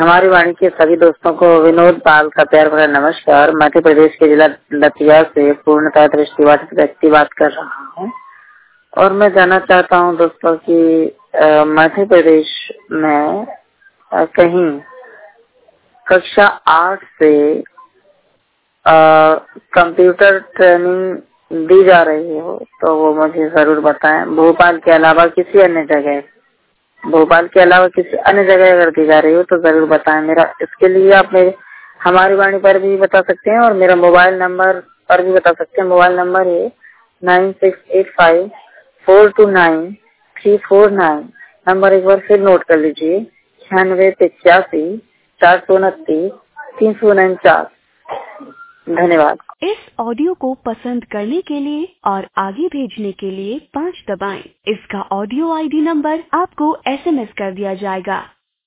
हमारी वाणी के सभी दोस्तों को विनोद पाल का प्यार भरा नमस्कार। मध्य प्रदेश के जिला दतिया से पूर्णतः दृष्टिबाधित व्यक्ति बात कर रहा हूँ और मैं जानना चाहता हूँ दोस्तों कि मध्य प्रदेश में कहीं कक्षा 8 से कंप्यूटर ट्रेनिंग दी जा रही हो तो वो मुझे जरूर बताएं। भोपाल के अलावा किसी अन्य जगह अगर दी जा रही हो तो जरूर बताएं। मेरा इसके लिए आप मेरे हमारी वाणी पर भी बता सकते हैं और मेरा मोबाइल नंबर पर भी बता सकते हैं। मोबाइल नंबर है 9685429349। नंबर एक बार फिर नोट कर लीजिए 9685429349। धन्यवाद। इस ऑडियो को पसंद करने के लिए और आगे भेजने के लिए 5 दबाएं। इसका ऑडियो आईडी नंबर आपको SMS कर दिया जाएगा।